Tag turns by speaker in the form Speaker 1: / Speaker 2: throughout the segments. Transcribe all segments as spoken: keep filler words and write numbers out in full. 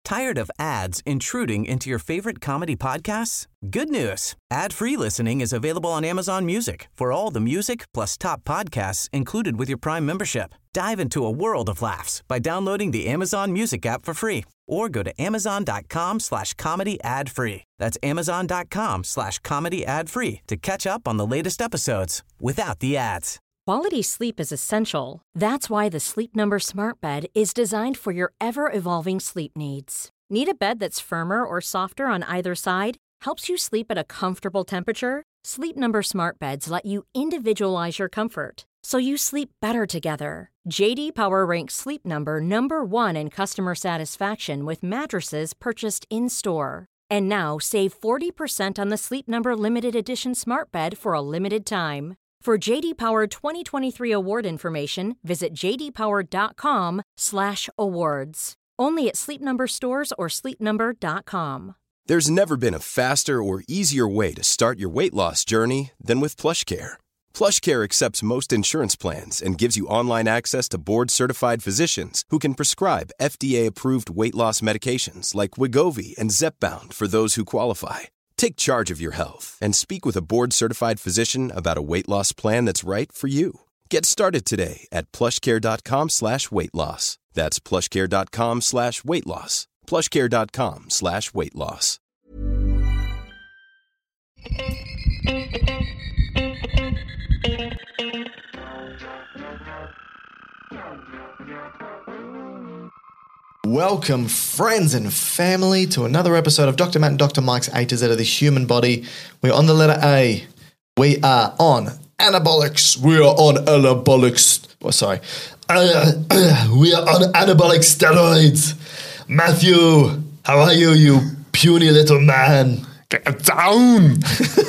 Speaker 1: Tired of ads intruding into your favorite comedy podcasts? Good news. Ad-free listening is available on Amazon Music for all the music plus top podcasts included with your Prime membership. Dive into a world of laughs by downloading the Amazon Music app for free or go to amazon.com slash comedy ad free. That's amazon.com slash comedy ad free to catch up on the latest episodes without the ads.
Speaker 2: Quality sleep is essential. That's why the Sleep Number Smart Bed is designed for your ever-evolving sleep needs. Need a bed that's firmer or softer on either side? Helps you sleep at a comfortable temperature? Sleep Number Smart Beds let you individualize your comfort, so you sleep better together. J D Power ranks Sleep Number number one in customer satisfaction with mattresses purchased in-store. And now save forty percent on the Sleep Number Limited Edition Smart Bed for a limited time. For J D Power twenty twenty-three award information, visit jdpower.com slash awards. Only at Sleep Number stores or sleep number dot com.
Speaker 3: There's never been a faster or easier way to start your weight loss journey than with PlushCare. PlushCare accepts most insurance plans and gives you online access to board-certified physicians who can prescribe F D A-approved weight loss medications like Wegovy and Zepbound for those who qualify. Take charge of your health and speak with a board-certified physician about a weight loss plan that's right for you. Get started today at plushcare.com slash weight loss. That's plushcare.com slash weight loss. plushcare.com slash weight loss.
Speaker 4: Welcome, friends and family, to another episode of Doctor Matt and Doctor Mike's A to Z of the human body. We're on the letter A. We are on anabolics. We are on anabolics. Oh, sorry. Uh, we are on anabolic steroids. Matthew, how are you, you puny little man?
Speaker 5: Get down.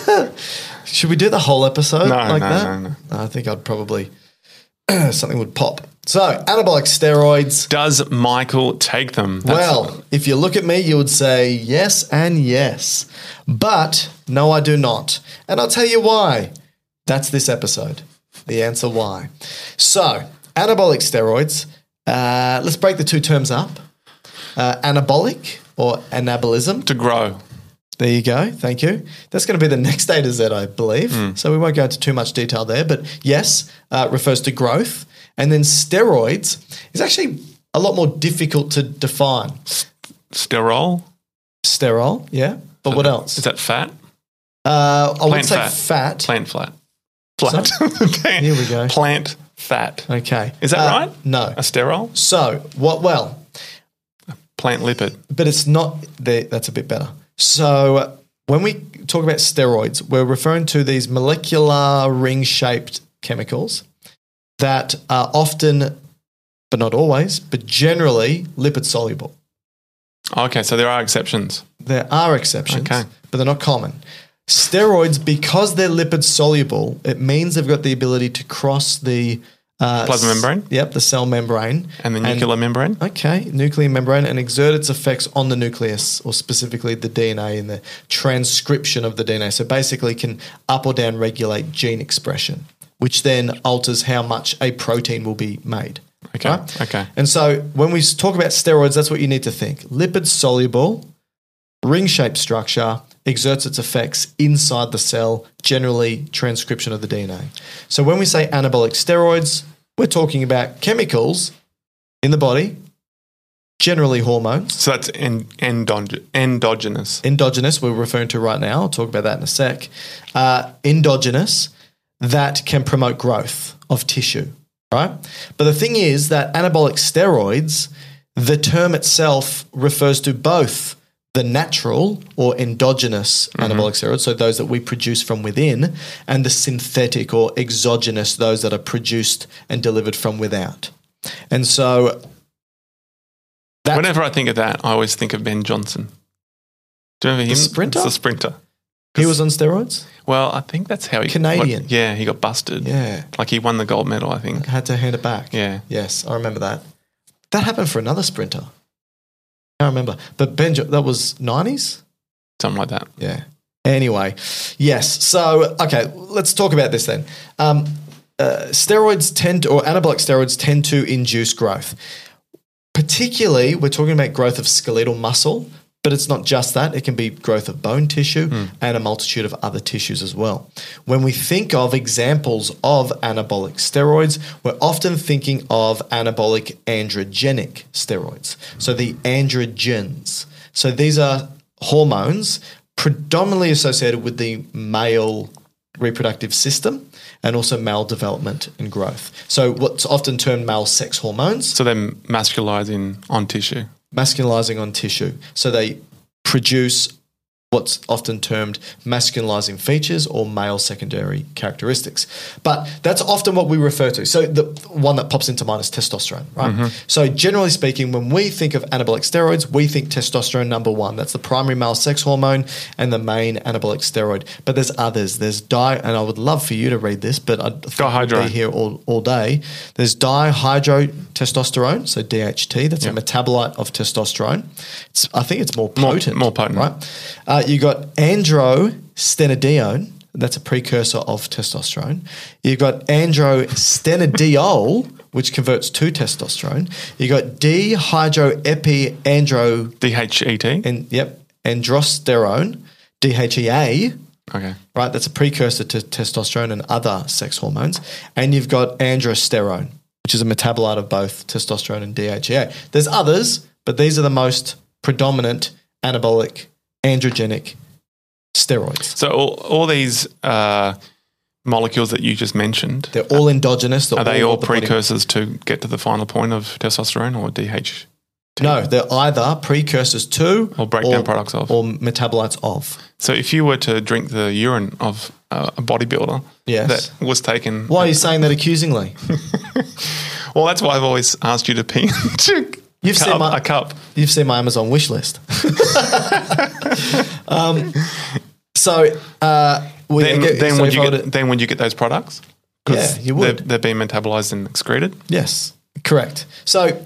Speaker 4: Should we do the whole episode
Speaker 5: No,
Speaker 4: like
Speaker 5: no,
Speaker 4: that?
Speaker 5: no, no.
Speaker 4: I think I'd probably, something would pop. So, anabolic steroids.
Speaker 5: Does Michael take them? That's
Speaker 4: Well, if you look at me, you would say yes and yes. But no, I do not. And I'll tell you why. That's this episode. The answer why. So, anabolic steroids. Uh, let's break the two terms up. Uh, anabolic or anabolism.
Speaker 5: to grow.
Speaker 4: There you go. Thank you. That's going to be the next A to Z, I believe.
Speaker 5: Hmm.
Speaker 4: So we won't go into too much detail there. But yes, uh, refers to growth. And then steroids is actually a lot more difficult to define.
Speaker 5: Sterol?
Speaker 4: Sterol, yeah. But what else?
Speaker 5: Is that fat?
Speaker 4: Uh, I would
Speaker 5: Plant
Speaker 4: say
Speaker 5: fat.
Speaker 4: fat.
Speaker 5: Plant flat. Flat.
Speaker 4: Here we go.
Speaker 5: Plant fat.
Speaker 4: Okay.
Speaker 5: Is that
Speaker 4: Uh,
Speaker 5: right?
Speaker 4: No.
Speaker 5: A sterol?
Speaker 4: So, what? Well,
Speaker 5: Plant lipid.
Speaker 4: but it's not there. That's a bit better. So, when we talk about steroids, we're referring to these molecular ring-shaped chemicals that are often, but not always, but generally lipid soluble.
Speaker 5: Okay, so there are exceptions.
Speaker 4: There are exceptions,
Speaker 5: Okay.
Speaker 4: but they're not common. Steroids, because they're lipid soluble, it means they've got the ability to cross the uh,
Speaker 5: Plasma membrane?
Speaker 4: Yep, the cell membrane.
Speaker 5: And the nuclear membrane?
Speaker 4: Okay, nuclear membrane, and exert its effects on the nucleus, or specifically the D N A and the transcription of the D N A. So basically can up or down regulate gene expression, which then alters how much a protein will be made.
Speaker 5: Okay,
Speaker 4: right?
Speaker 5: okay.
Speaker 4: And so when we talk about steroids, that's what you need to think. Lipid soluble, ring-shaped structure, exerts its effects inside the cell, generally transcription of the D N A. So when we say anabolic steroids, we're talking about chemicals in the body, generally hormones.
Speaker 5: So that's en- endog- endogenous.
Speaker 4: Endogenous, we're referring to right now. I'll talk about that in a sec. Uh, endogenous, that can promote growth of tissue, right? But the thing is that anabolic steroids, the term itself refers to both the natural or endogenous mm-hmm. anabolic steroids, so those that we produce from within, and the synthetic or exogenous, those that are produced and delivered from without. And so that,
Speaker 5: Whenever I think of that, I always think of Ben Johnson. Do you remember him?
Speaker 4: The sprinter?
Speaker 5: It's the sprinter.
Speaker 4: He was on steroids?
Speaker 5: Well, I think that's how he...
Speaker 4: Canadian.
Speaker 5: What, yeah, he got busted.
Speaker 4: Yeah.
Speaker 5: Like he won the gold medal, I think.
Speaker 4: Had to hand it back.
Speaker 5: Yeah.
Speaker 4: Yes, I remember that. That happened for another sprinter. I can't remember. But Ben, jo- that was nineties?
Speaker 5: Something like that.
Speaker 4: Yeah. Anyway, yes. So, okay, let's talk about this then. Um, uh, steroids tend to, or anabolic steroids tend to induce growth. particularly, we're talking about growth of skeletal muscle, but it's not just that. It can be growth of bone tissue mm. and a multitude of other tissues as well. When we think of examples of anabolic steroids, we're often thinking of anabolic androgenic steroids. So the androgens. So these are hormones predominantly associated with the male reproductive system and also male development and growth. So what's often termed male sex hormones.
Speaker 5: So they're masculizing on tissue.
Speaker 4: Masculinizing on tissue. So they produce what's often termed masculinizing features or male secondary characteristics. But that's often what we refer to. So the one that pops into mind is testosterone, right? Mm-hmm. So generally speaking, when we think of anabolic steroids, we think testosterone number one. That's the primary male sex hormone and the main anabolic steroid. But there's others. There's di, and I would love for you to read this, but I'd
Speaker 5: dihydro.
Speaker 4: be here all, all day. There's dihydrotestosterone, so D H T. That's yep. a metabolite of testosterone. It's, I think it's more potent.
Speaker 5: More, more potent.
Speaker 4: Right? Uh, you got androstenedione. That's a precursor of testosterone. You've got androstenediol, which converts to testosterone. You got dehydroepiandro
Speaker 5: D H E T.
Speaker 4: And yep, androsterone, D H E A.
Speaker 5: Okay.
Speaker 4: Right, that's a precursor to testosterone and other sex hormones. And you've got androsterone, which is a metabolite of both testosterone and D H E A. There's others, but these are the most predominant anabolic androgenic steroids.
Speaker 5: So all, all these uh, molecules that you just mentioned,
Speaker 4: they're all endogenous.
Speaker 5: Are
Speaker 4: all
Speaker 5: they all
Speaker 4: the
Speaker 5: precursors body. to get to the final point of testosterone or D H T?
Speaker 4: No, they're either precursors to
Speaker 5: or breakdown or, products of
Speaker 4: or metabolites of.
Speaker 5: So if you were to drink the urine of uh, a bodybuilder
Speaker 4: yes.
Speaker 5: that was taken...
Speaker 4: Why are you saying that accusingly?
Speaker 5: Well, that's why I've always asked you to pee into
Speaker 4: You've
Speaker 5: cup,
Speaker 4: seen my,
Speaker 5: a cup.
Speaker 4: You've seen my Amazon wish list. um, so, uh, we,
Speaker 5: then,
Speaker 4: get,
Speaker 5: then,
Speaker 4: so
Speaker 5: would you get,
Speaker 4: it,
Speaker 5: then would you get those products?
Speaker 4: Yeah, you would.
Speaker 5: They're, they're being metabolized and excreted?
Speaker 4: Yes, correct. So,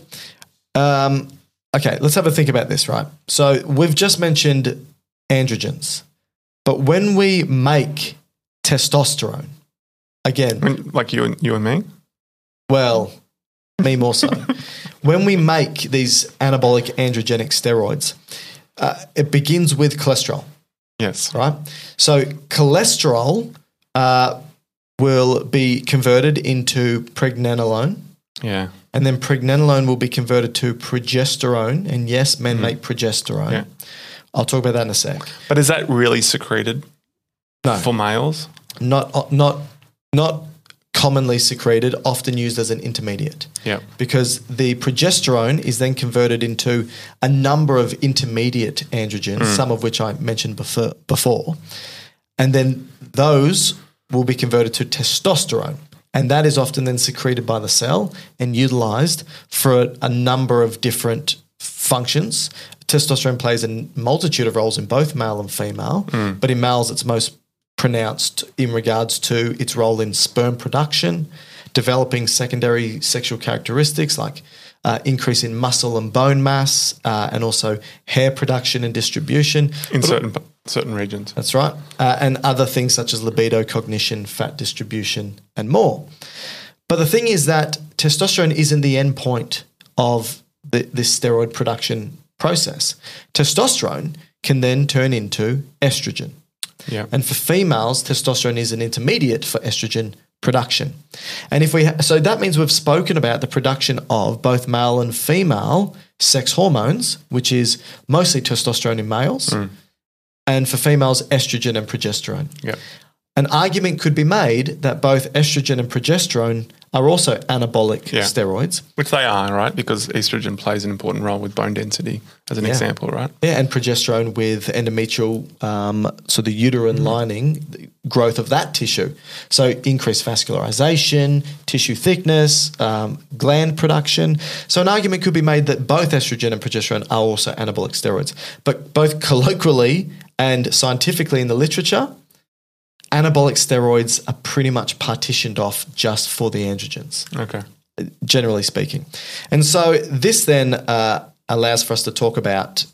Speaker 4: um, okay, let's have a think about this, right? So we've just mentioned androgens, but when we make testosterone, again...
Speaker 5: I mean, like you and, you and me?
Speaker 4: Well... Me more so. When we make these anabolic androgenic steroids, uh, it begins with cholesterol.
Speaker 5: Yes.
Speaker 4: Right? So cholesterol uh, will be converted into pregnenolone.
Speaker 5: Yeah.
Speaker 4: And then pregnenolone will be converted to progesterone. And yes, men mm. make progesterone. Yeah. I'll talk about that in a sec.
Speaker 5: But is that really secreted
Speaker 4: no.
Speaker 5: for males?
Speaker 4: Not, not, not commonly secreted, often used as an intermediate.
Speaker 5: Yeah.
Speaker 4: Because the progesterone is then converted into a number of intermediate androgens, mm. some of which I mentioned before, before. And then those will be converted to testosterone. And that is often then secreted by the cell and utilized for a, a number of different functions. Testosterone plays a multitude of roles in both male and female, mm. but in males it's most pronounced in regards to its role in sperm production, developing secondary sexual characteristics like uh, increase in muscle and bone mass, uh, and also hair production and distribution.
Speaker 5: In
Speaker 4: but
Speaker 5: certain certain regions.
Speaker 4: That's right. Uh, and other things such as libido, cognition, fat distribution, and more. But the thing is that testosterone isn't the end point of the, this steroid production process. Testosterone can then turn into estrogen.
Speaker 5: Yeah.
Speaker 4: And for females, testosterone is an intermediate for estrogen production. And if we ha- so that means we've spoken about the production of both male and female sex hormones, which is mostly testosterone in males, mm. and for females, estrogen and progesterone.
Speaker 5: Yeah.
Speaker 4: An argument could be made that both estrogen and progesterone are also anabolic
Speaker 5: yeah.
Speaker 4: steroids.
Speaker 5: Which they are, right? Because estrogen plays an important role with bone density as an
Speaker 4: yeah.
Speaker 5: example, right?
Speaker 4: Yeah, and progesterone with endometrial, um, so the uterine mm. lining, the growth of that tissue. So increased vascularization, tissue thickness, um, gland production. So an argument could be made that both estrogen and progesterone are also anabolic steroids. But both colloquially and scientifically in the literature, anabolic steroids are pretty much partitioned off just for the androgens.
Speaker 5: Okay.
Speaker 4: Generally speaking. And so this then uh, allows for us to talk about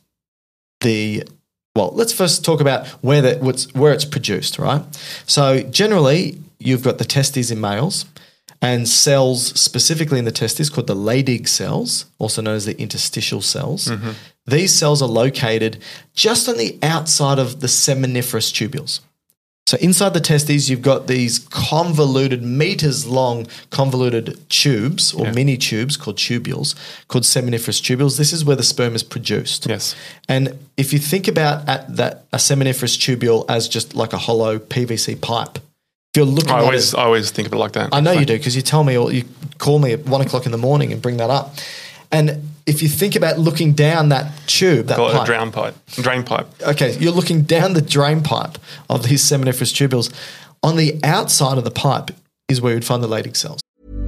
Speaker 4: the, well, let's first talk about where the, what's, where it's produced, right? So generally you've got the testes in males, and cells specifically in the testes called the Leydig cells, also known as the interstitial cells. Mm-hmm. These cells are located just on the outside of the seminiferous tubules. So inside the testes, you've got these convoluted, meters long convoluted tubes or yeah. mini tubes called tubules, called seminiferous tubules. This is where the sperm is produced.
Speaker 5: Yes.
Speaker 4: And if you think about at that a seminiferous tubule as just like a hollow P V C pipe, if you're looking
Speaker 5: I
Speaker 4: at
Speaker 5: always,
Speaker 4: it,
Speaker 5: I always think of it like that.
Speaker 4: I know
Speaker 5: so.
Speaker 4: you do because you tell me or you call me at one o'clock in the morning and bring that up. And if you think about looking down that tube, that
Speaker 5: Call
Speaker 4: pipe.
Speaker 5: it a drain pipe, drain pipe.
Speaker 4: Okay, you're looking down the drain pipe of these seminiferous tubules. On the outside of the pipe is where you'd find the Leydig cells.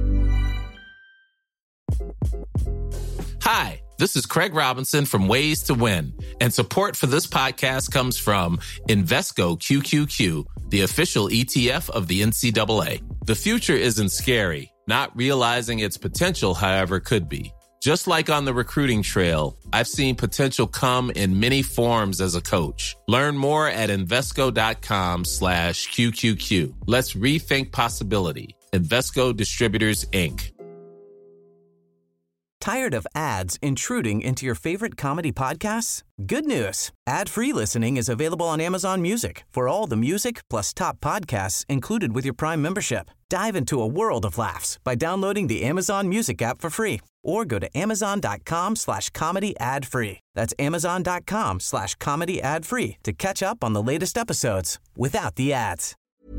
Speaker 6: Hi, this is Craig Robinson from Ways to Win, and support for this podcast comes from Invesco Q Q Q, the official E T F of the N C double A. The future isn't scary. Not realizing its potential, however, could be. Just like on the recruiting trail, I've seen potential come in many forms as a coach. Learn more at Invesco.com slash QQQ. Let's rethink possibility. Invesco Distributors, Incorporated.
Speaker 1: Tired of ads intruding into your favorite comedy podcasts? Good news. Ad-free listening is available on Amazon Music for all the music plus top podcasts included with your Prime membership. Dive into a world of laughs by downloading the Amazon Music app for free or go to amazon.com slash comedy ad free. That's amazon.com slash comedy ad free to catch up on the latest episodes without the ads.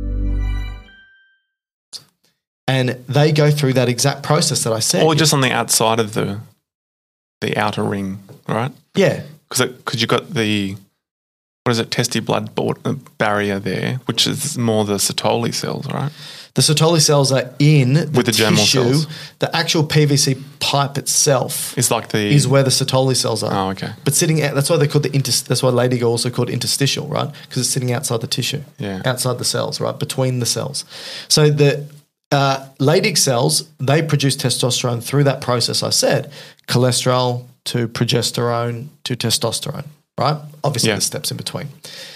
Speaker 4: And they go through that exact process that I said.
Speaker 5: Or just on the outside of the the outer ring, right?
Speaker 4: Yeah.
Speaker 5: Because you've got the, what is it, testy blood barrier there, which is more the Sertoli cells, right?
Speaker 4: The Sertoli cells are in the,
Speaker 5: With the germinal
Speaker 4: tissue.
Speaker 5: cells.
Speaker 4: The actual P V C pipe itself
Speaker 5: It's like the
Speaker 4: is where the Sertoli cells are.
Speaker 5: Oh, okay.
Speaker 4: But sitting out, that's why they called the inter, that's why Leydig are also called interstitial, right? Because it's sitting outside the tissue,
Speaker 5: Yeah.
Speaker 4: outside the cells, right, between the cells. So the uh, Leydig cells, they produce testosterone through that process. I said cholesterol to progesterone to testosterone, right? Obviously,
Speaker 5: Yeah.
Speaker 4: there's steps in between.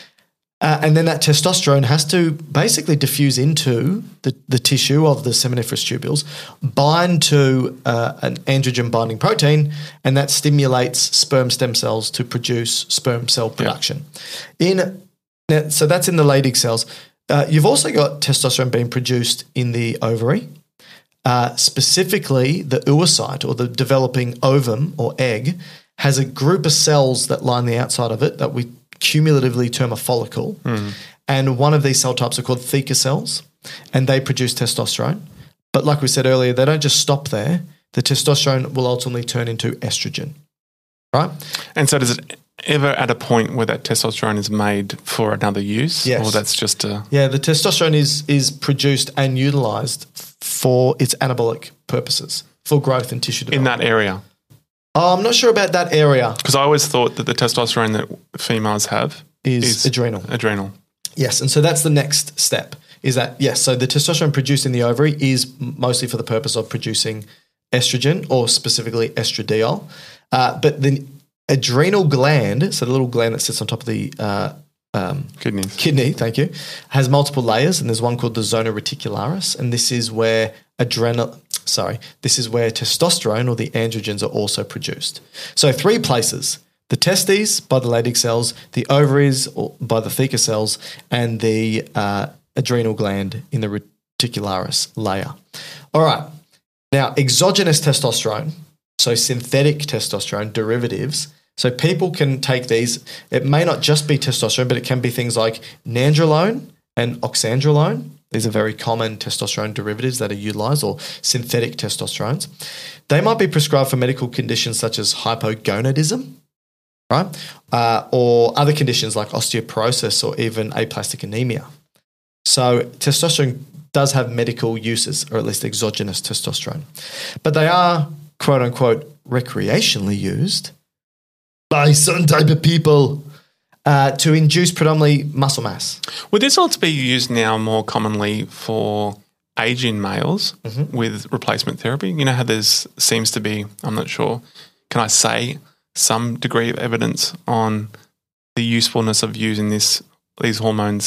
Speaker 4: Uh, and then that testosterone has to basically diffuse into the, the tissue of the seminiferous tubules, bind to uh, an androgen binding protein, and that stimulates sperm stem cells to produce sperm cell production. Yeah. In now, so that's in the Leydig cells. Uh, you've also got testosterone being produced in the ovary, uh, specifically the oocyte or the developing ovum or egg has a group of cells that line the outside of it that we cumulatively term a follicle, mm. and one of these cell types are called theca cells, and they produce testosterone. But like we said earlier, they don't just stop there. The testosterone will ultimately turn into estrogen, right?
Speaker 5: And so does it ever at a point where that testosterone is made for another use?
Speaker 4: Yes.
Speaker 5: Or that's just a...
Speaker 4: Yeah, the testosterone is is produced and utilized for its anabolic purposes, for growth and tissue development.
Speaker 5: In that area?
Speaker 4: Oh, I'm not sure about that area.
Speaker 5: Because I always thought that the testosterone that females have
Speaker 4: is,
Speaker 5: is
Speaker 4: adrenal.
Speaker 5: Adrenal.
Speaker 4: Yes, and so that's the next step is that, yes, so the testosterone produced in the ovary is mostly for the purpose of producing estrogen or specifically estradiol. Uh, but the adrenal gland, so the little gland that sits on top of the uh, um,
Speaker 5: Kidneys.
Speaker 4: kidney, thank you, has multiple layers, and there's one called the zona reticularis, and this is where adrenal... Sorry, this is where testosterone or the androgens are also produced. So three places, the testes by the Leydig cells, the ovaries or by the theca cells, and the uh, adrenal gland in the reticularis layer. All right, now exogenous testosterone, so synthetic testosterone derivatives. So people can take these. It may not just be testosterone, but it can be things like nandrolone and oxandrolone. These are very common testosterone derivatives that are utilized, or synthetic testosterones. They might be prescribed for medical conditions such as hypogonadism, right? Uh, or other conditions like osteoporosis or even aplastic anemia. So testosterone does have medical uses, or at least exogenous testosterone. But they are, quote unquote, recreationally used by certain type of people Uh, to induce predominantly muscle mass.
Speaker 5: Would this also be used now more commonly for aging males mm-hmm. with replacement therapy? You know how there's seems to be, I'm not sure, can I say some degree of evidence on the usefulness of using this these hormones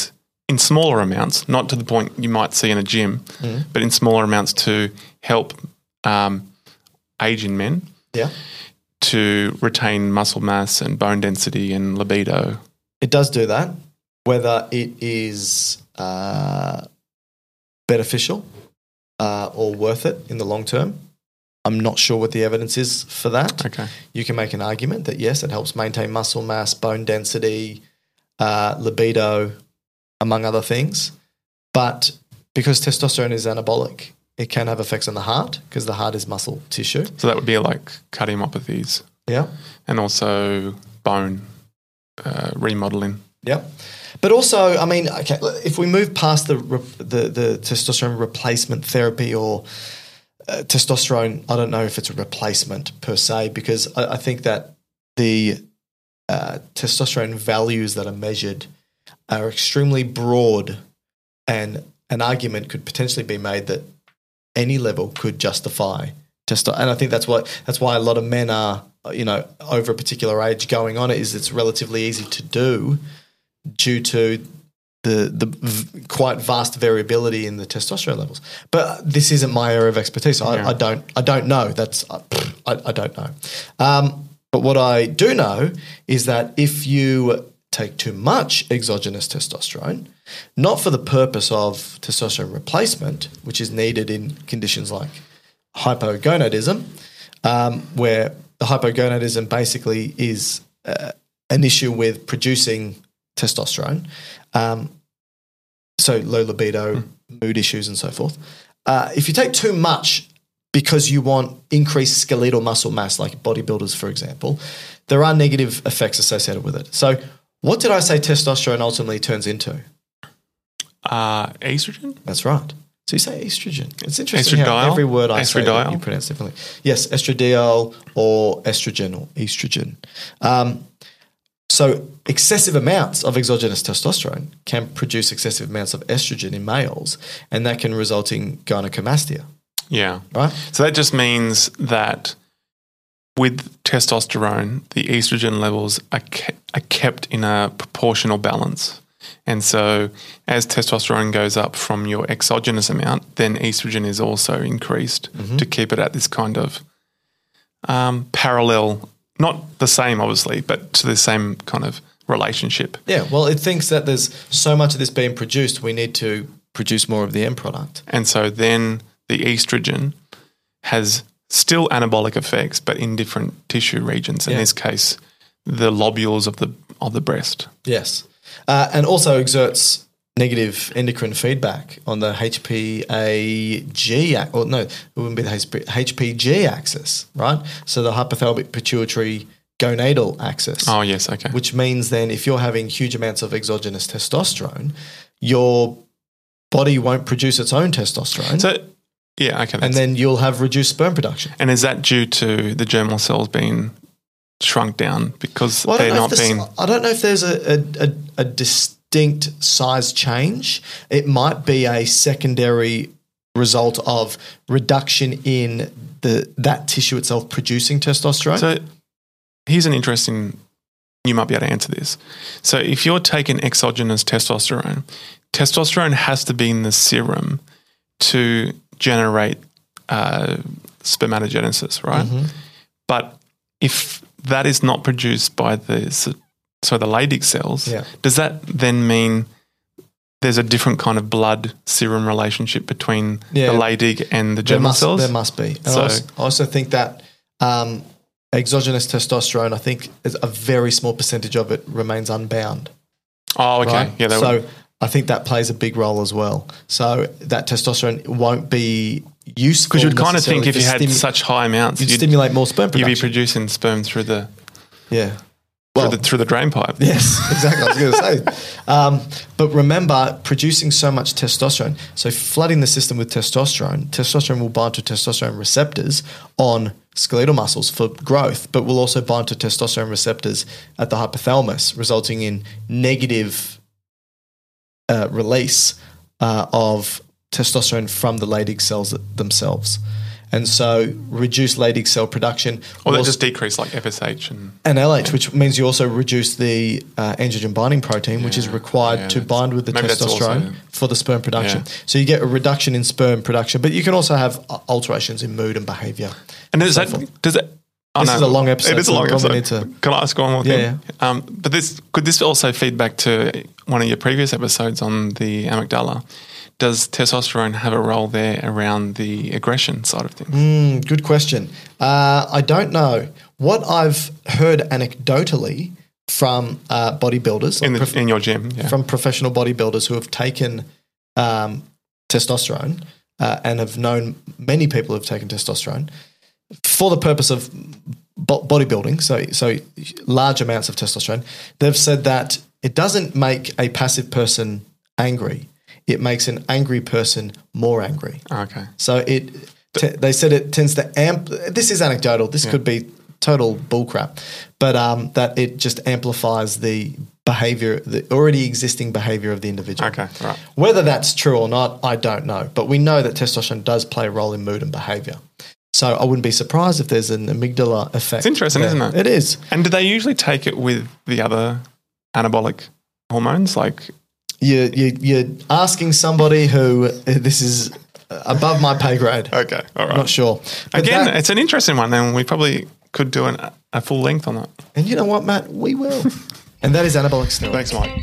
Speaker 5: in smaller amounts, not to the point you might see in a gym, mm. but in smaller amounts to help um, aging men
Speaker 4: yeah.
Speaker 5: to retain muscle mass and bone density and libido.
Speaker 4: It does do that. Whether it is uh, beneficial uh, or worth it in the long term, I'm not sure what the evidence is for that.
Speaker 5: Okay.
Speaker 4: You can make an argument that, yes, it helps maintain muscle mass, bone density, uh, libido, among other things. But because testosterone is anabolic, it can have effects on the heart because the heart is muscle tissue.
Speaker 5: So that would be like cardiomyopathies.
Speaker 4: Yeah.
Speaker 5: And also bone uh, remodeling.
Speaker 4: Yeah. But also, I mean, okay, if we move past the the, the testosterone replacement therapy or uh, testosterone, I don't know if it's a replacement per se, because I, I think that the uh, testosterone values that are measured are extremely broad, and an argument could potentially be made that any level could justify testosterone. And I think that's what that's why a lot of men are, you know, over a particular age going on it, is it's relatively easy to do due to the the v- quite vast variability in the testosterone levels. But this isn't my area of expertise. So
Speaker 5: yeah.
Speaker 4: I, I don't I don't know. That's I, I don't know. Um, but what I do know is that if you take too much exogenous testosterone, not for the purpose of testosterone replacement, which is needed in conditions like hypogonadism, um, where the hypogonadism basically is uh, an issue with producing testosterone, um, so low libido, mm. mood issues and so forth. Uh, if you take too much because you want increased skeletal muscle mass, like bodybuilders, for example, there are negative effects associated with it. So what did I say testosterone ultimately turns into?
Speaker 5: Uh, estrogen?
Speaker 4: That's right. So you say estrogen. It's interesting how
Speaker 5: Estradiol?
Speaker 4: every word I say
Speaker 5: Estradiol?
Speaker 4: that you pronounce differently. Yes, estradiol or estrogen or estrogen. Um, so excessive amounts of exogenous testosterone can produce excessive amounts of estrogen in males, and that can result in gynecomastia.
Speaker 5: Yeah.
Speaker 4: Right?
Speaker 5: So that just means that with testosterone, the estrogen levels are, ke- are kept in a proportional balance. And so as testosterone goes up from your exogenous amount, then estrogen is also increased mm-hmm. to keep it at this kind of um, parallel, not the same obviously, but to the same kind of relationship.
Speaker 4: Yeah, well, it thinks that there's so much of this being produced, we need to produce more of the end product.
Speaker 5: And so then the estrogen has still anabolic effects, but in different tissue regions. In
Speaker 4: yeah.
Speaker 5: this case, the lobules of the of the breast.
Speaker 4: Yes. Uh, and also exerts negative endocrine feedback on the H P A G, or no, it wouldn't be the H P G axis, right? So the hypothalamic pituitary gonadal axis.
Speaker 5: Oh, yes, okay.
Speaker 4: Which means then if you're having huge amounts of exogenous testosterone, your body won't produce its own testosterone.
Speaker 5: So, yeah, okay.
Speaker 4: And then you'll have reduced sperm production.
Speaker 5: And is that due to the germinal cells being shrunk down because
Speaker 4: well,
Speaker 5: they're not being...
Speaker 4: I don't know if there's a, a, a, a distinct size change. It might be a secondary result of reduction in the that tissue itself producing testosterone.
Speaker 5: So here's an interesting... You might be able to answer this. So if you're taking exogenous testosterone, testosterone has to be in the serum to generate uh, spermatogenesis, right? Mm-hmm. But if that is not produced by the so the Leydig cells,
Speaker 4: yeah.
Speaker 5: does that then mean there's a different kind of blood serum relationship between yeah. the Leydig and the germinal
Speaker 4: there must,
Speaker 5: cells?
Speaker 4: There must be. And
Speaker 5: so,
Speaker 4: I, also, I also think that um, exogenous testosterone, I think is a very small percentage of it remains unbound.
Speaker 5: Oh, okay.
Speaker 4: Right?
Speaker 5: Yeah. That
Speaker 4: so
Speaker 5: would.
Speaker 4: I think that plays a big role as well. So that testosterone won't be useful.
Speaker 5: Because you'd kind of think if you had stimu- such high amounts,
Speaker 4: you'd, you'd stimulate more sperm production.
Speaker 5: You'd be producing sperm through the
Speaker 4: yeah,
Speaker 5: well, through the through the drain pipe.
Speaker 4: Yes, exactly. I was going to say. Um, but remember, producing so much testosterone, so flooding the system with testosterone, testosterone will bind to testosterone receptors on skeletal muscles for growth, but will also bind to testosterone receptors at the hypothalamus, resulting in negative Uh, release uh, of testosterone from the Leydig cells themselves. And so reduce Leydig cell production.
Speaker 5: Or they
Speaker 4: will
Speaker 5: just decrease like F S H and...
Speaker 4: And L H, which means you also reduce the uh, androgen binding protein,
Speaker 5: Yeah,
Speaker 4: which is required
Speaker 5: yeah,
Speaker 4: to bind with the
Speaker 5: maybe that's
Speaker 4: testosterone
Speaker 5: also-
Speaker 4: for the sperm production.
Speaker 5: Yeah.
Speaker 4: So you get a reduction in sperm production, but you can also have uh, alterations in mood and behaviour.
Speaker 5: And does
Speaker 4: so
Speaker 5: that...
Speaker 4: forth.
Speaker 5: Does that oh,
Speaker 4: This
Speaker 5: no,
Speaker 4: is a long episode,
Speaker 5: It is a
Speaker 4: so
Speaker 5: long
Speaker 4: we probably
Speaker 5: episode.
Speaker 4: need to-
Speaker 5: Can I ask one more
Speaker 4: Yeah,
Speaker 5: thing? Yeah. Um, but this could this also feed back to one of your previous episodes on the amygdala? Does testosterone have a role there around the aggression side of things?
Speaker 4: Mm, good question. Uh, I don't know. What I've heard anecdotally from uh, bodybuilders,
Speaker 5: In,
Speaker 4: like
Speaker 5: the,
Speaker 4: prof-
Speaker 5: in your gym, yeah.
Speaker 4: from professional bodybuilders who have taken um, testosterone uh, and have known many people who have taken testosterone for the purpose of bo- bodybuilding, so so large amounts of testosterone, they've said that it doesn't make a passive person angry. It makes an angry person more angry.
Speaker 5: Okay.
Speaker 4: So it, t- they said it tends to amp. This is anecdotal. This
Speaker 5: Yeah.
Speaker 4: could be total bullcrap, but um, that it just amplifies the behavior, the already existing behavior of the individual.
Speaker 5: Okay, right.
Speaker 4: Whether that's true or not, I don't know. But we know that testosterone does play a role in mood and behavior. So I wouldn't be surprised if there's an amygdala effect.
Speaker 5: It's interesting,
Speaker 4: there.
Speaker 5: isn't it?
Speaker 4: It is.
Speaker 5: And do they usually take it with the other anabolic hormones? Like,
Speaker 4: You, you, you're asking somebody who this is above my pay grade.
Speaker 5: okay, all right.
Speaker 4: Not sure. But
Speaker 5: Again,
Speaker 4: that-
Speaker 5: it's an interesting one, and we probably could do an, a full length on that.
Speaker 4: and you know what, Matt? We will. And that is anabolic steroids.
Speaker 5: Thanks, Mike.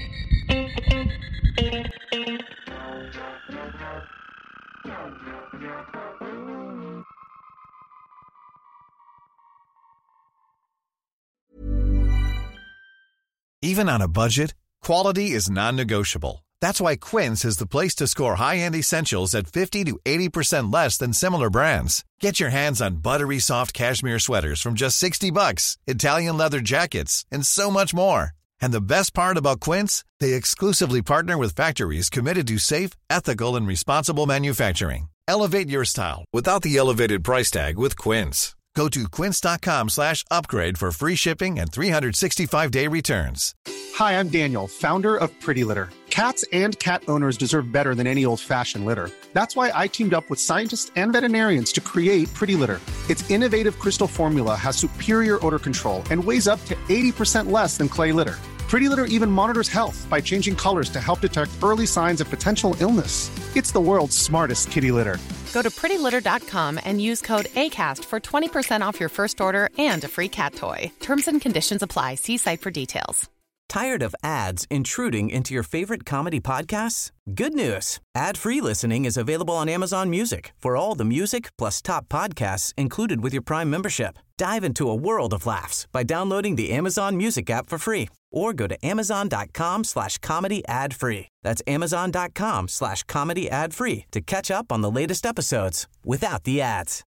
Speaker 7: Even on a budget, quality is non-negotiable. That's why Quince is the place to score high-end essentials at fifty to eighty percent less than similar brands. Get your hands on buttery soft cashmere sweaters from just sixty bucks, Italian leather jackets, and so much more. And the best part about Quince, they exclusively partner with factories committed to safe, ethical, and responsible manufacturing. Elevate your style without the elevated price tag with Quince. Go to quince.com slash upgrade for free shipping and three sixty-five day returns.
Speaker 8: Hi, I'm Daniel, founder of Pretty Litter. Cats and cat owners deserve better than any old-fashioned litter. That's why I teamed up with scientists and veterinarians to create Pretty Litter. Its innovative crystal formula has superior odor control and weighs up to eighty percent less than clay litter. Pretty Litter even monitors health by changing colors to help detect early signs of potential illness. It's the world's smartest kitty litter.
Speaker 9: Go to pretty litter dot com and use code ACAST for twenty percent off your first order and a free cat toy. Terms and conditions apply. See site for details.
Speaker 1: Tired of ads intruding into your favorite comedy podcasts? Good news. Ad-free listening is available on Amazon Music for all the music plus top podcasts included with your Prime membership. Dive into a world of laughs by downloading the Amazon Music app for free or go to amazon.com slash comedy ad free. That's amazon.com slash comedy ad free to catch up on the latest episodes without the ads.